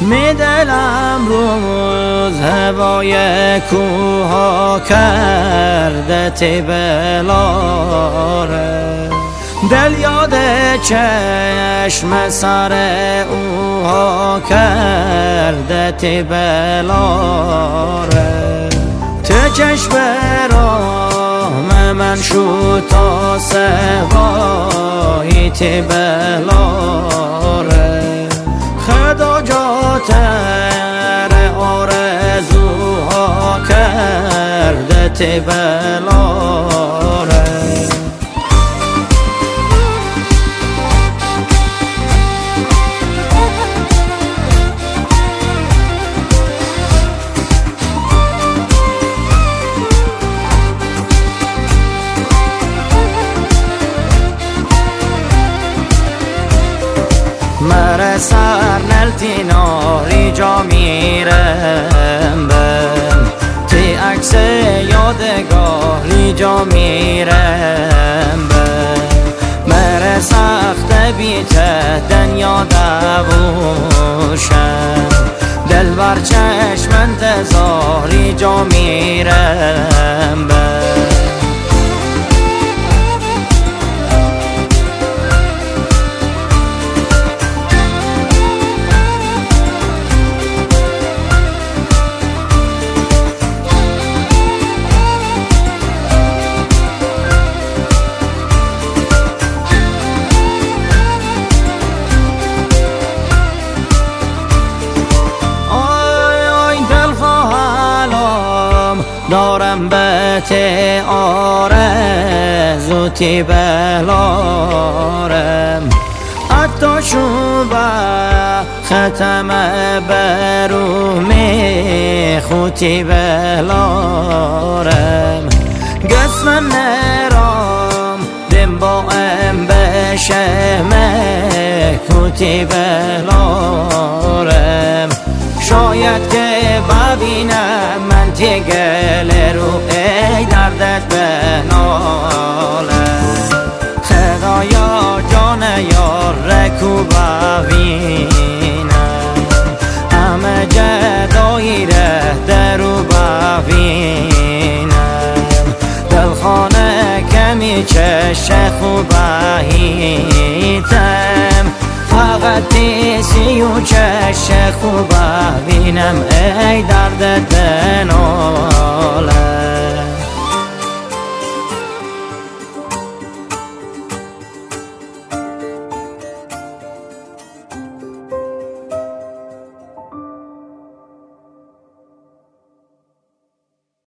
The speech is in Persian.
می دلم روز هوای کوها کرده تی بلاره، دل یاد چشم سر اوها کرده تی بلاره. ته چشم راه من شو تا سوایی تی بلاره، خدا جاتر آرزوها کرده تی بلاره. مره سر نلتی ناری جا میرم بم، تی عکس یادگاری جا میرم بم. مره سخت بیته دنیا دوشم، دل بر چشم انتظاری جا میرم بم. دارم بهت آرزو تی بلارم، حتی شوبه ختم برو می خوتی بلارم. قسم نرام دم با ام بشه مکوتی بلارم، شاید که ببینم من تی گل رو ای دردت بنالم. خدایا جان یار رکو ببینم، همه جدایی ره درو ببینم. دلخانه کمی چشه خوبهیتم، فقط دیسی و چشه خوبه بینم ای دردت بنالم.